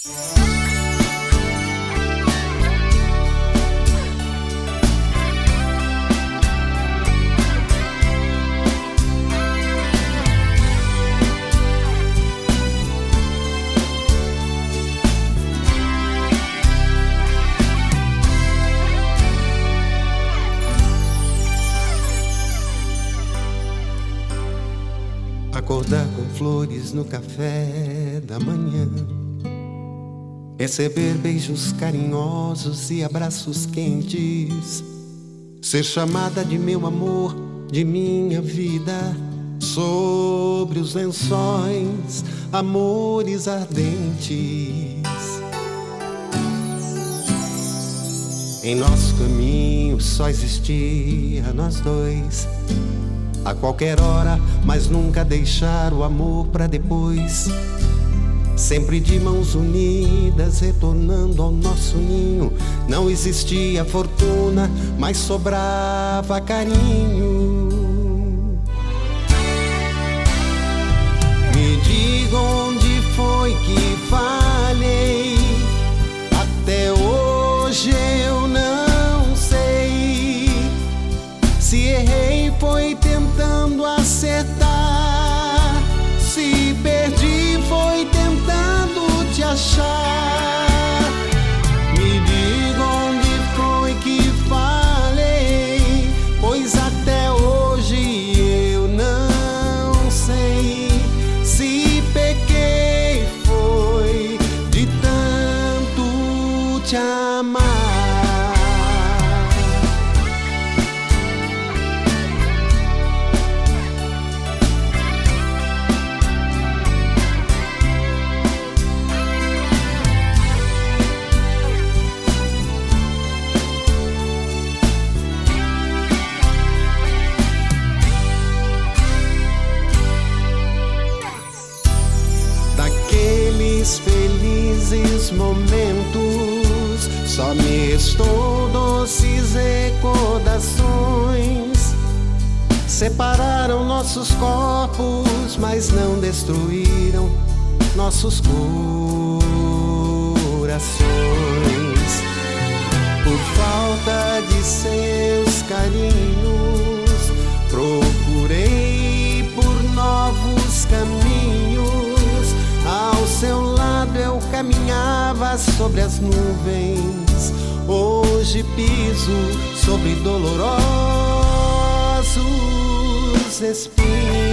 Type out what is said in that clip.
Acordar com flores no café da manhã, receber beijos carinhosos e abraços quentes, ser chamada de meu amor, de minha vida, sobre os lençóis, amores ardentes. Em nosso caminho só existia nós dois, a qualquer hora, mas nunca deixar o amor pra depois. Sempre de mãos unidas, retornando ao nosso ninho. Não existia fortuna, mas sobrava carinho. Me diga onde foi que falhei. Até hoje eu não sei. Se errei foi tentando acertar, se perdi foi tentando te achar. Me diga onde foi que falhei, pois até hoje eu não sei. Se pequei foi de tanto te amar. Felizes momentos, só me restou doces recordações. Separaram nossos corpos, mas não destruíram nossos corações. Por falta de seus carinhos, procurei por novos caminhos. Ao seu lado eu caminhava sobre as nuvens. Hoje piso sobre dolorosos espinhos.